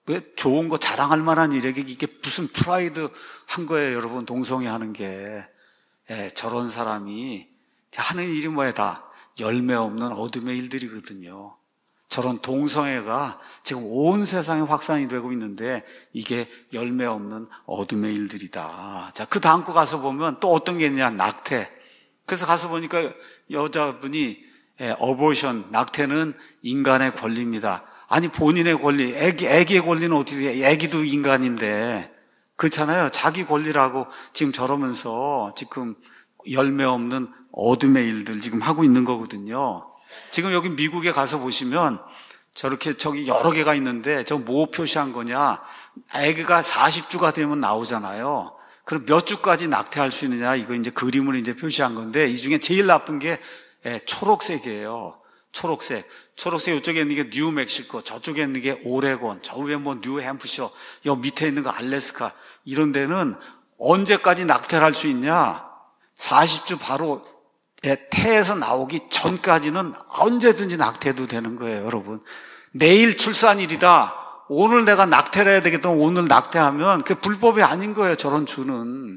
왜 좋은 거 자랑할 만한 일에게 이게 무슨 프라이드 한 거예요, 여러분. 동성애 하는 게. 예, 저런 사람이 하는 일이 뭐야? 다 열매 없는 어둠의 일들이거든요. 저런 동성애가 지금 온 세상에 확산이 되고 있는데 이게 열매 없는 어둠의 일들이다. 자, 그 다음 거 가서 보면 또 어떤 게 있냐? 낙태. 그래서 가서 보니까 여자분이 예, 어보션, 낙태는 인간의 권리입니다. 아니, 본인의 권리, 애기, 애기의 권리는 어떻게 해? 애기도 인간인데. 그렇잖아요. 자기 권리라고 지금 저러면서 지금 열매 없는 어둠의 일들 지금 하고 있는 거거든요. 지금 여기 미국에 가서 보시면 저렇게 저기 여러 개가 있는데 저 뭐 표시한 거냐? 애기가 사십 주가 되면 나오잖아요. 그럼 몇 주까지 낙태할 수 있느냐? 이거 이제 그림을 이제 표시한 건데 이 중에 제일 나쁜 게 초록색이에요. 초록색. 초록색 이쪽에 있는 게 뉴멕시코, 저쪽에 있는 게 오레곤, 저 위에 뭐 뉴햄프셔, 여 밑에 있는 거 알래스카. 이런 데는 언제까지 낙태를 할 수 있냐? 사십 주 바로 태에서 나오기 전까지는 언제든지 낙태도 되는 거예요, 여러분. 내일 출산일이다. 오늘 내가 낙태를 해야 되겠다. 오늘 낙태하면 그게 불법이 아닌 거예요, 저런 주는.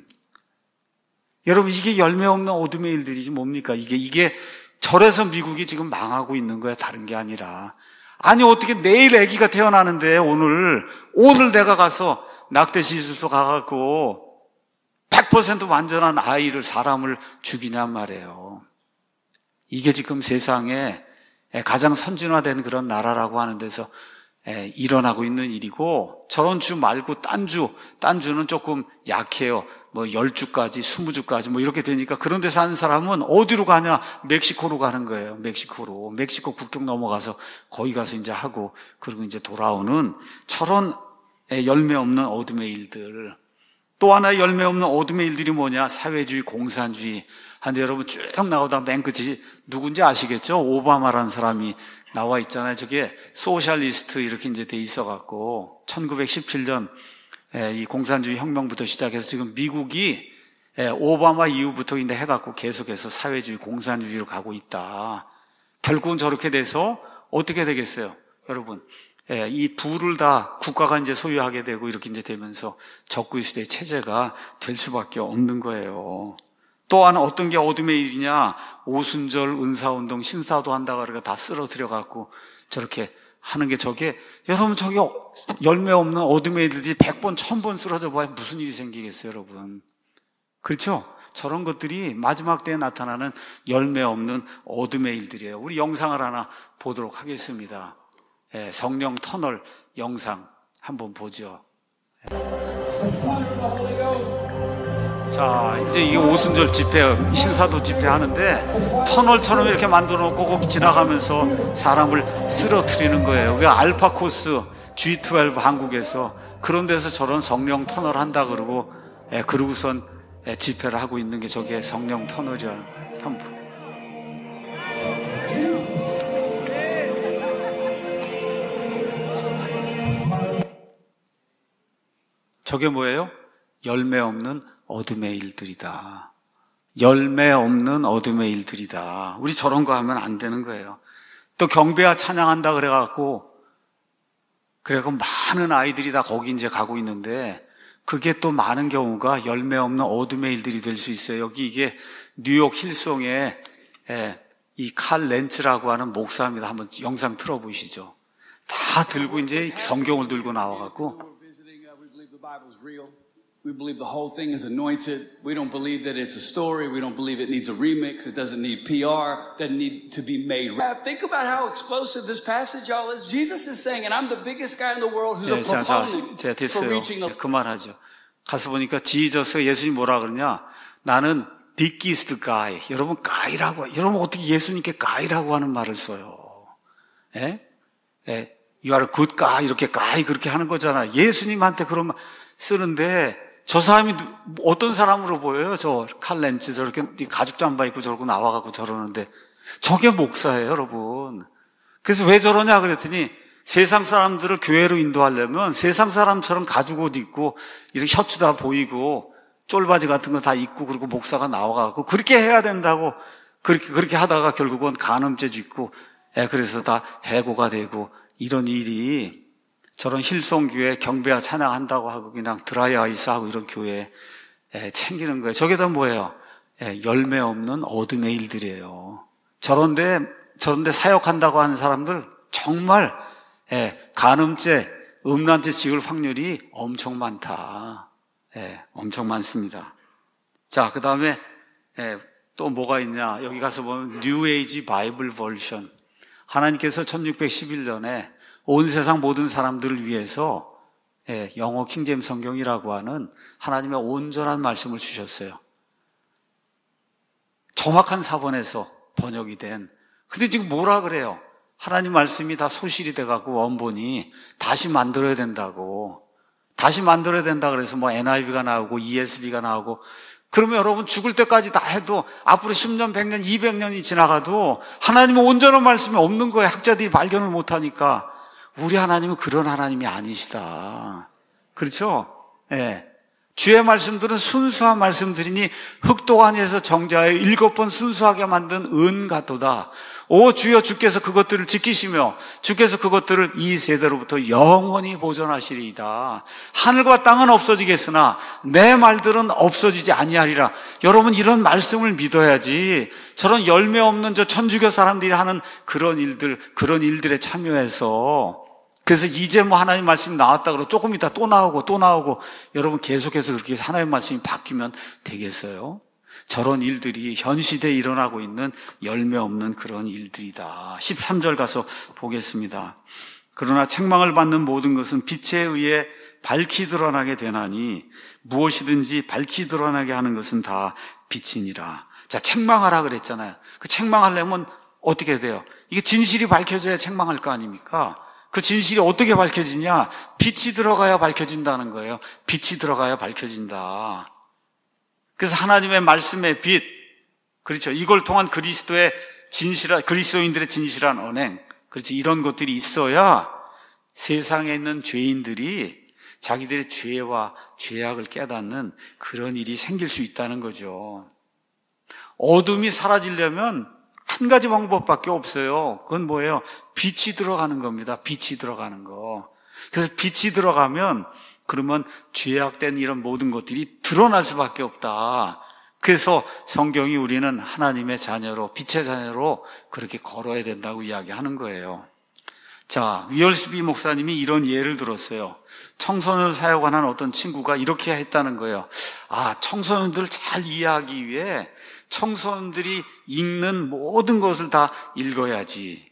여러분, 이게 열매 없는 어둠의 일들이지 뭡니까? 이게, 이게 절에서 미국이 지금 망하고 있는 거야, 다른 게 아니라. 아니, 어떻게 내일 아기가 태어나는데 오늘, 오늘 내가 가서 낙태 시술소 가갖고 백 퍼센트 완전한 아이를, 사람을 죽이냔 말이에요. 이게 지금 세상에 가장 선진화된 그런 나라라고 하는 데서 일어나고 있는 일이고, 저런 주 말고 딴 주, 딴 주는 조금 약해요. 뭐 열 주까지, 스무 주까지 뭐 이렇게 되니까 그런 데 사는 사람은 어디로 가냐? 멕시코로 가는 거예요. 멕시코로. 멕시코 국경 넘어가서 거기 가서 이제 하고, 그리고 이제 돌아오는 저런 열매 없는 어둠의 일들. 또 하나의 열매 없는 어둠의 일들이 뭐냐? 사회주의, 공산주의. 한데 여러분 쭉 나오다 맨 끝이 누군지 아시겠죠? 오바마라는 사람이 나와 있잖아요. 저게 소셜리스트 이렇게 이제 돼 있어갖고 천구백십칠 년 이 공산주의 혁명부터 시작해서 지금 미국이 오바마 이후부터 이제 해갖고 계속해서 사회주의, 공산주의로 가고 있다. 결국은 저렇게 돼서 어떻게 되겠어요, 여러분? 이 부를 다 국가가 이제 소유하게 되고 이렇게 이제 되면서 적구의 시대 체제가 될 수밖에 없는 거예요. 또한 어떤 게 어둠의 일이냐? 오순절, 은사운동, 신사도 한다고 그러니까 다 쓰러뜨려 갖고 저렇게 하는 게 저게, 여러분 저게 열매 없는 어둠의 일들이 백 번, 천 번 쓰러져 봐야 무슨 일이 생기겠어요, 여러분. 그렇죠? 저런 것들이 마지막 때에 나타나는 열매 없는 어둠의 일들이에요. 우리 영상을 하나 보도록 하겠습니다. 예, 성령 터널 영상 한번 보죠. 자, 이제 이게 오순절 집회, 신사도 집회 하는데 터널처럼 이렇게 만들어 놓고 거기 지나가면서 사람을 쓰러뜨리는 거예요. 그게 알파 코스 지 십이 한국에서 그런 데서 저런 성령 터널 한다 그러고, 예, 그러고선 예, 집회를 하고 있는 게 저게 성령 터널이야. 한번 보세요. 저게 뭐예요? 열매 없는 어둠의 일들이다. 열매 없는 어둠의 일들이다. 우리 저런 거 하면 안 되는 거예요. 또 경배와 찬양한다 그래갖고, 그래갖고 많은 아이들이 다 거기 이제 가고 있는데, 그게 또 많은 경우가 열매 없는 어둠의 일들이 될 수 있어요. 여기 이게 뉴욕 힐송에 이 칼 렌츠라고 하는 목사입니다. 한번 영상 틀어보시죠. 다 들고 이제 성경을 들고 나와갖고, We believe the whole thing is anointed. We don't believe that it's a story. We don't believe it needs a remix. It doesn't need P R. It doesn't need to be made. Think about how explosive this passage all is. Jesus is saying, and I'm the biggest guy in the world who's 네, a 자, 자, proponent 자, 됐어요. for reaching a... 네, 그만하죠. 가서 보니까 지저스 예수님 뭐라 그러냐? 나는 biggest guy. 여러분 가이라고, 여러분 어떻게 예수님께 가이라고 하는 말을 써요? 예? 예. You are a good guy. 이렇게 가이 그렇게 하는 거잖아. 예수님한테 그런 말 쓰는데, 저 사람이 어떤 사람으로 보여요? 저 칼렌츠 저렇게 가죽 잠바 입고 저러고 나와갖고 저러는데 저게 목사예요, 여러분. 그래서 왜 저러냐 그랬더니 세상 사람들을 교회로 인도하려면 세상 사람처럼 가죽 옷 입고 이렇게 셔츠 다 보이고 쫄바지 같은 거 다 입고 그리고 목사가 나와갖고 그렇게 해야 된다고 그렇게 그렇게 하다가 결국은 간음죄 짓고 예, 그래서 다 해고가 되고 이런 일이 저런 힐송교회 경배와 찬양한다고 하고 그냥 드라이아이스 하고 이런 교회에 챙기는 거예요. 저게 다 뭐예요? 열매 없는 어둠의 일들이에요. 저런데 저런데 사역한다고 하는 사람들 정말 간음죄, 음란죄 지을 확률이 엄청 많다. 엄청 많습니다. 자, 그 다음에 또 뭐가 있냐? 여기 가서 보면 뉴 에이지 바이블 버전. 하나님께서 천육백십일 년에 온 세상 모든 사람들을 위해서 영어 킹제임스 성경이라고 하는 하나님의 온전한 말씀을 주셨어요. 정확한 사본에서 번역이 된. 근데 지금 뭐라 그래요? 하나님 말씀이 다 소실이 돼갖고 원본이 다시 만들어야 된다고. 다시 만들어야 된다 그래서 뭐 엔아이브이가 나오고 이에스비가 나오고. 그러면 여러분 죽을 때까지 다 해도 앞으로 십 년, 백 년, 이백 년이 지나가도 하나님은 온전한 말씀이 없는 거예요. 학자들이 발견을 못하니까. 우리 하나님은 그런 하나님이 아니시다. 그렇죠? 예. 네. 주의 말씀들은 순수한 말씀들이니 흑도가니에서 정자에 일곱 번 순수하게 만든 은 같도다. 오 주여 주께서 그것들을 지키시며 주께서 그것들을 이 세대로부터 영원히 보존하시리이다. 하늘과 땅은 없어지겠으나 내 말들은 없어지지 아니하리라. 여러분 이런 말씀을 믿어야지 저런 열매 없는 저 천주교 사람들이 하는 그런 일들 그런 일들에 참여해서 그래서 이제 뭐 하나님 말씀이 나왔다 그러고 조금 이따 또 나오고 또 나오고 여러분 계속해서 그렇게 하나님 말씀이 바뀌면 되겠어요? 저런 일들이 현 시대에 일어나고 있는 열매 없는 그런 일들이다. 십삼 절 가서 보겠습니다. 그러나 책망을 받는 모든 것은 빛에 의해 밝히 드러나게 되나니 무엇이든지 밝히 드러나게 하는 것은 다 빛이니라. 자, 책망하라 그랬잖아요. 그 책망하려면 어떻게 돼요? 이게 진실이 밝혀져야 책망할 거 아닙니까? 그 진실이 어떻게 밝혀지냐? 빛이 들어가야 밝혀진다는 거예요. 빛이 들어가야 밝혀진다. 그래서 하나님의 말씀의 빛, 그렇죠. 이걸 통한 그리스도의 진실한, 그리스도인들의 진실한 언행, 그렇죠. 이런 것들이 있어야 세상에 있는 죄인들이 자기들의 죄와 죄악을 깨닫는 그런 일이 생길 수 있다는 거죠. 어둠이 사라지려면 한 가지 방법밖에 없어요. 그건 뭐예요? 빛이 들어가는 겁니다. 빛이 들어가는 거. 그래서 빛이 들어가면 그러면 죄악된 이런 모든 것들이 드러날 수밖에 없다. 그래서 성경이 우리는 하나님의 자녀로, 빛의 자녀로 그렇게 걸어야 된다고 이야기하는 거예요. 자, 위얼스비 목사님이 이런 예를 들었어요. 청소년을 사역하는 어떤 친구가 이렇게 했다는 거예요. 아, 청소년들을 잘 이해하기 위해 청소년들이 읽는 모든 것을 다 읽어야지.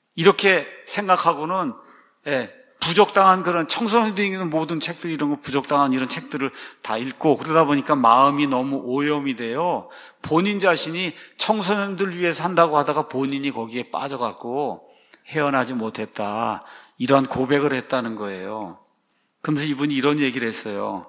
이렇게 생각하고는 예, 부적당한 그런 청소년들이 읽는 모든 책들 이런 거 부적당한 이런 책들을 다 읽고 그러다 보니까 마음이 너무 오염이 돼요. 본인 자신이 청소년들 위해서 한다고 하다가 본인이 거기에 빠져갖고 헤어나지 못했다. 이런 고백을 했다는 거예요. 그러면서 이분이 이런 얘기를 했어요.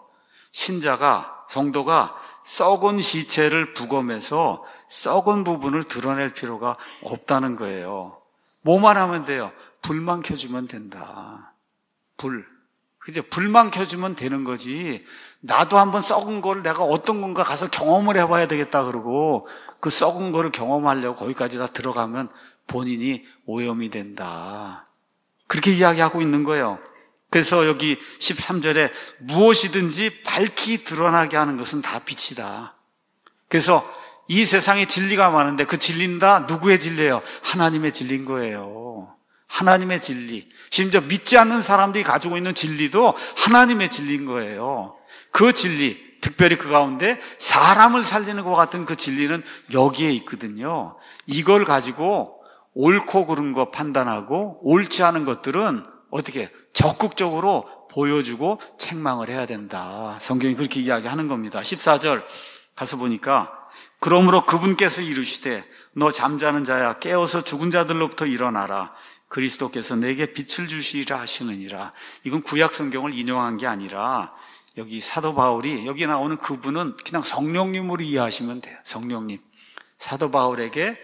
신자가, 성도가 썩은 시체를 부검해서 썩은 부분을 드러낼 필요가 없다는 거예요. 뭐만 하면 돼요? 불만 켜주면 된다. 불. 그죠? 불만 켜주면 되는 거지. 나도 한번 썩은 거를 내가 어떤 건가 가서 경험을 해봐야 되겠다 그러고 그 썩은 거를 경험하려고 거기까지 다 들어가면 본인이 오염이 된다. 그렇게 이야기하고 있는 거예요. 그래서 여기 십삼 절에 무엇이든지 밝히 드러나게 하는 것은 다 빛이다. 그래서 이 세상에 진리가 많은데 그 진리는 다 누구의 진리예요? 하나님의 진리인 거예요. 하나님의 진리. 심지어 믿지 않는 사람들이 가지고 있는 진리도 하나님의 진리인 거예요. 그 진리, 특별히 그 가운데 사람을 살리는 것 같은 그 진리는 여기에 있거든요. 이걸 가지고 옳고 그른 거 판단하고 옳지 않은 것들은 어떻게 적극적으로 보여주고 책망을 해야 된다. 성경이 그렇게 이야기하는 겁니다. 십사 절 가서 보니까 그러므로 그분께서 이르시되 너 잠자는 자야 깨어서 죽은 자들로부터 일어나라. 그리스도께서 내게 빛을 주시리라 하시느니라. 이건 구약 성경을 인용한 게 아니라 여기 사도 바울이 여기 나오는 그분은 그냥 성령님으로 이해하시면 돼요. 성령님. 사도 바울에게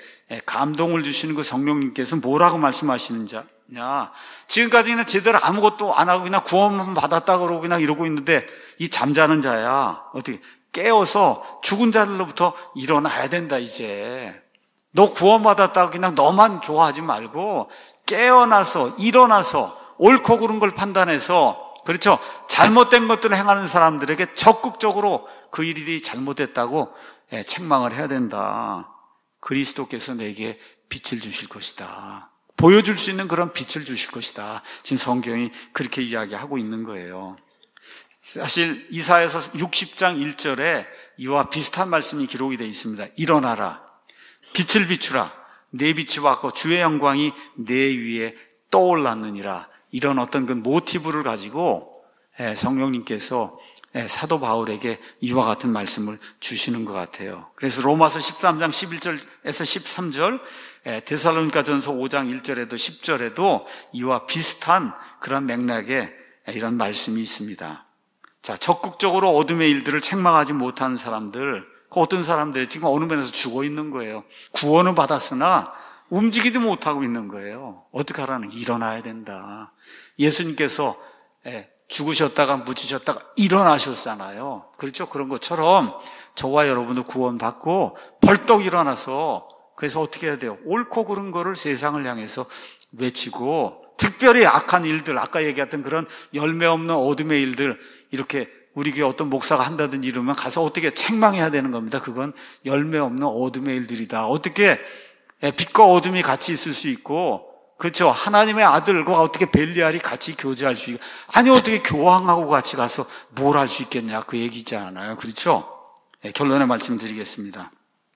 감동을 주시는 그 성령님께서 뭐라고 말씀하시는지 냐 지금까지는 제대로 아무것도 안 하고 그냥 구원만 받았다 그러고 그냥 이러고 있는데 이 잠자는 자야 어떻게 깨어서 죽은 자들로부터 일어나야 된다. 이제 너 구원받았다고 그냥 너만 좋아하지 말고 깨어나서 일어나서 옳고 그른 걸 판단해서, 그렇죠, 잘못된 것들을 행하는 사람들에게 적극적으로 그 일이 잘못됐다고 책망을 해야 된다. 그리스도께서 내게 빛을 주실 것이다. 보여줄 수 있는 그런 빛을 주실 것이다. 지금 성경이 그렇게 이야기하고 있는 거예요. 사실 이사야서 육십 장 일 절에 이와 비슷한 말씀이 기록이 되어 있습니다. 일어나라, 빛을 비추라, 내 빛이 왔고 주의 영광이 내 위에 떠올랐느니라. 이런 어떤 그 모티브를 가지고 성령님께서 사도 바울에게 이와 같은 말씀을 주시는 것 같아요. 그래서 로마서 십삼 장 십일 절에서 십삼 절, 데살로니가전서 오 장 일 절에도 십 절에도 이와 비슷한 그런 맥락의 이런 말씀이 있습니다. 자, 적극적으로 어둠의 일들을 책망하지 못하는 사람들, 그 어떤 사람들이 지금 어느 면에서 죽어 있는 거예요. 구원은 받았으나 움직이지 못하고 있는 거예요. 어떻게 하라는? 일어나야 된다. 예수님께서 죽으셨다가 묻히셨다가 일어나셨잖아요. 그렇죠? 그런 것처럼 저와 여러분도 구원받고 벌떡 일어나서, 그래서 어떻게 해야 돼요? 옳고 그른 거를 세상을 향해서 외치고, 특별히 악한 일들, 아까 얘기했던 그런 열매 없는 어둠의 일들, 이렇게 우리 교회 어떤 목사가 한다든지 이러면 가서 어떻게 책망해야 되는 겁니다. 그건 열매 없는 어둠의 일들이다. 어떻게 빛과 어둠이 같이 있을 수 있고, 그렇죠, 하나님의 아들과 어떻게 벨리알이 같이 교제할 수 있고, 아니 어떻게 교황하고 같이 가서 뭘 할 수 있겠냐, 그 얘기잖아요. 그렇죠? 네, 결론의 말씀 드리겠습니다.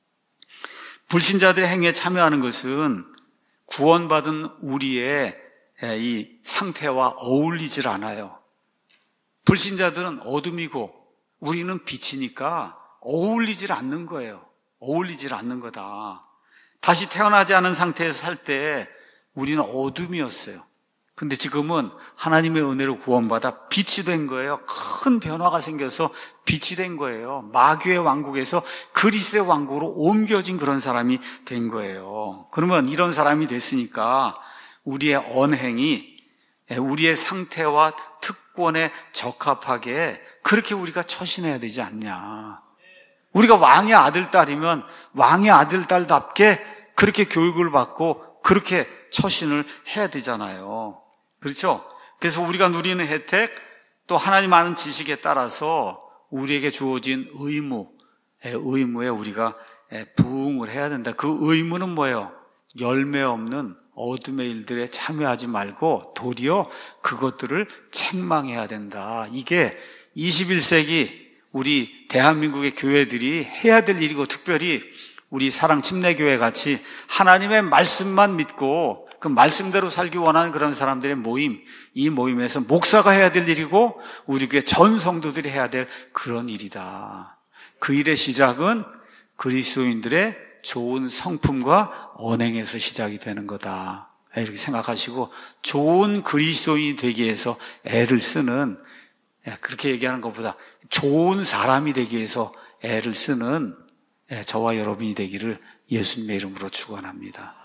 불신자들의 행위에 참여하는 것은 구원받은 우리의 이 상태와 어울리질 않아요. 불신자들은 어둠이고 우리는 빛이니까 어울리질 않는 거예요. 어울리질 않는 거다. 다시 태어나지 않은 상태에서 살 때 우리는 어둠이었어요. 근데 지금은 하나님의 은혜로 구원받아 빛이 된 거예요. 큰 변화가 생겨서 빛이 된 거예요. 마귀의 왕국에서 그리스도의 왕국으로 옮겨진 그런 사람이 된 거예요. 그러면 이런 사람이 됐으니까 우리의 언행이 우리의 상태와 특권에 적합하게 그렇게 우리가 처신해야 되지 않냐. 우리가 왕의 아들, 딸이면 왕의 아들, 딸답게 그렇게 교육을 받고 그렇게 처신을 해야 되잖아요. 그렇죠? 그래서 우리가 누리는 혜택, 또 하나님 아는 지식에 따라서 우리에게 주어진 의무, 의무에 우리가 부응을 해야 된다. 그 의무는 뭐예요? 열매 없는 어둠의 일들에 참여하지 말고 도리어 그것들을 책망해야 된다. 이게 이십일 세기 우리 대한민국의 교회들이 해야 될 일이고, 특별히 우리 사랑 침례교회 같이 하나님의 말씀만 믿고 그 말씀대로 살기 원하는 그런 사람들의 모임, 이 모임에서 목사가 해야 될 일이고 우리 교회 전 성도들이 해야 될 그런 일이다. 그 일의 시작은 그리스도인들의 좋은 성품과 언행에서 시작이 되는 거다. 이렇게 생각하시고 좋은 그리스도인이 되기 위해서 애를 쓰는, 그렇게 얘기하는 것보다 좋은 사람이 되기 위해서 애를 쓰는 저와 여러분이 되기를 예수님의 이름으로 축원합니다.